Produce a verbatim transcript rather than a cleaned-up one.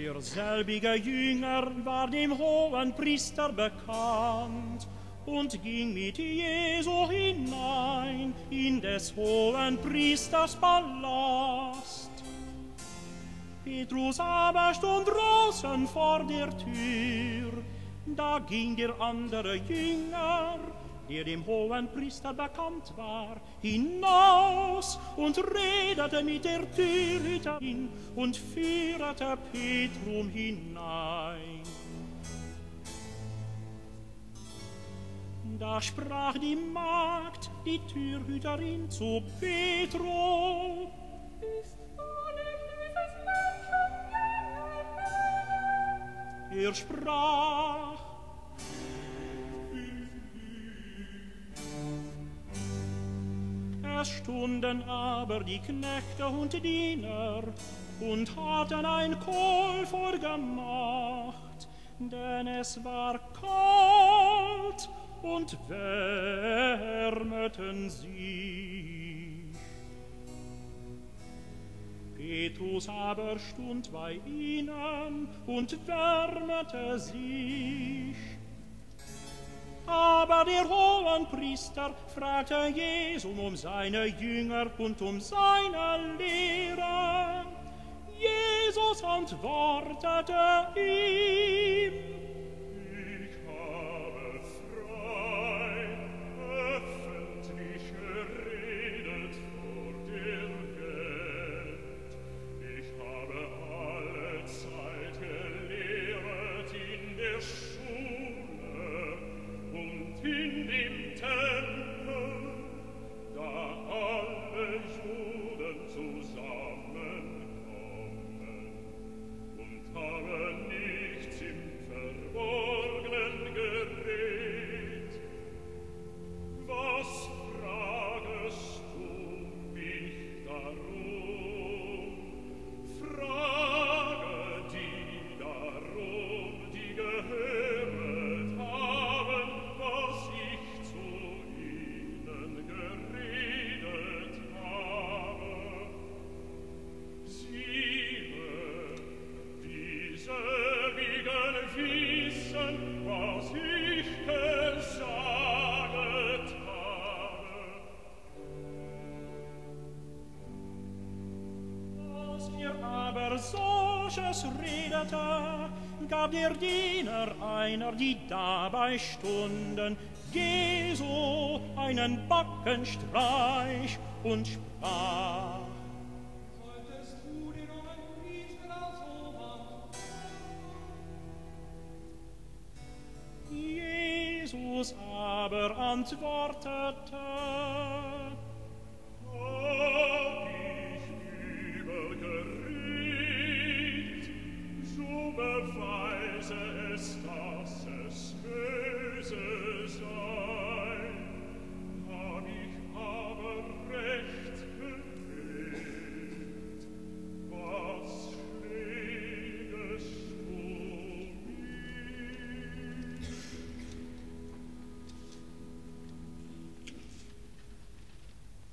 Der selbige Jünger war dem Hohenpriester bekannt und ging mit Jesu hinein in des Hohenpriesters Palast. Petrus aber stund draußen vor der Tür, da ging der andere Jünger, der dem Hohenpriester bekannt war, hinaus und redete mit der Türhüterin und führte Petrum hinein. Da sprach die Magd, die Türhüterin, zu Petrum: Bist du nicht dieses Menschen Jünger? Er sprach: Es stunden aber die Knechte und Diener und hatten ein Kohl vorgemacht, denn es war kalt, und wärmeten sich. Petrus aber stund bei ihnen und wärmete sich. Aber der Hohenpriester fragte Jesum um seine Jünger und um seine Lehre. Jesus antwortete ihm: Ich habe frei, öffentlich geredet vor der Welt. Ich habe alle Zeit gelehrt in der Schule und in dem Tempel, da alle Juden zusammenkommen, und habe nichts im Verborgenen geredet. Was fragest du mich darum? Frage die darum, die gehört haben, was ich zu ihnen geredet habe. Siehe, diese Wiegen wissen, was ich gesaget habe. Als er aber solches redete, gab der Diener einer, die dabei stunden, Jesu einen Backenstreich und sprach: Solltest du den Hohenpriester als Oberhaupt? Jesus aber antwortete: